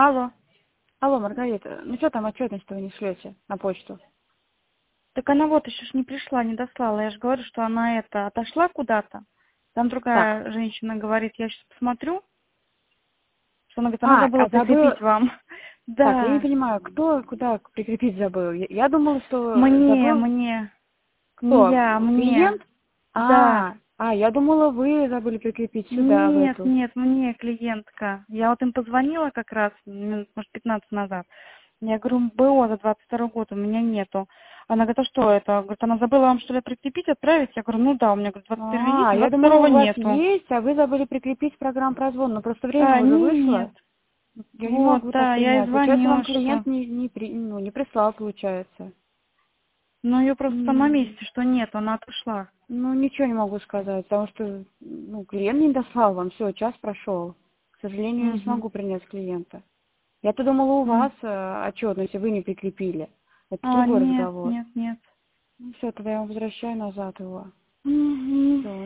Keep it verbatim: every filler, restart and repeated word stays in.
Алло. Алло, Маргарита, ну что там отчетность-то вы не шлете на почту? Так она вот еще ж не пришла, не дослала. Я же говорю, что она это отошла куда-то. Там Так. другая женщина говорит, я сейчас посмотрю. Что она говорит, она А, забыла а забыла... прикрепить вам. Так, я не Да. понимаю, кто куда прикрепить забыл? Я, я думала, что Мне, забыл... мне. Не Кто? я, мне. Клиент? Да. А, а, я думала, вы забыли прикрепить сюда, в Нет, эту. нет, мне клиентка. Я вот им позвонила как раз, минут, может, пятнадцать назад. Я говорю, БО за двадцать второй год у меня нету. Она говорит, а что это? Говорит, она забыла вам что ли прикрепить, отправить? Я говорю, ну да, у меня говорит, двадцать первый есть, А, но я двадцать думала, второго у вас нету. есть, а вы забыли прикрепить программу прозвон. Но просто время А, уже нет. вышло. Я не Вот, могу так да, я и принять. Получается, вам звонила, что... клиент не, не, при- ну, не прислал, получается. Ну, ее просто там на М. месте, что нет, она отошла. Ну, ничего не могу сказать, потому что ну, клиент не дослал вам, все, час прошел. К сожалению, я не Угу. смогу принять клиента. Я-то думала, у вас э, отчетность, вы не прикрепили. Это А, другой нет, разговор. нет, нет. Ну, все, тогда я вам возвращаю назад его. Угу. Все.